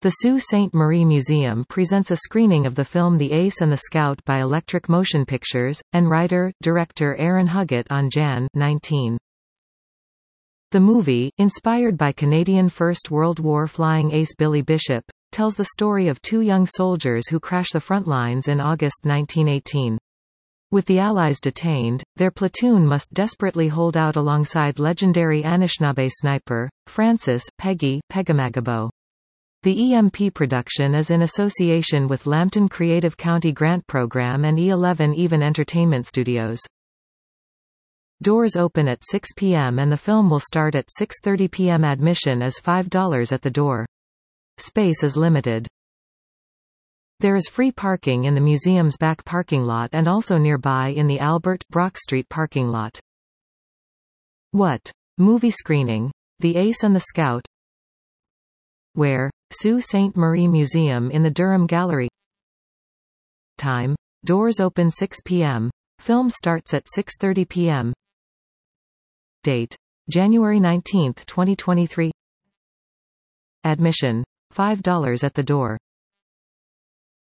The Sault Ste. Marie Museum presents a screening of the film The Ace and the Scout by Electric Motion Pictures, and writer-director Aaron Huggett on Jan. 19. The movie, inspired by Canadian First World War flying ace Billy Bishop, tells the story of two young soldiers who crash the front lines in August 1918. With the Allies detained, their platoon must desperately hold out alongside legendary Anishinaabe sniper, Francis Peggy Pegamagabo. The EMP production is in association with Lambton Creative County Grant Program and E11 Even Entertainment Studios. Doors open at 6 p.m. and the film will start at 6:30 p.m. Admission is $5 at the door. Space is limited. There is free parking in the museum's back parking lot and also nearby in the Albert Brock Street parking lot. What? Movie screening. The Ace and the Scout. Where? Sault Ste. Marie Museum in the Durham Gallery. Time. Doors open 6 p.m. Film starts at 6:30 p.m. Date. January 19, 2023. Admission. $5 at the door.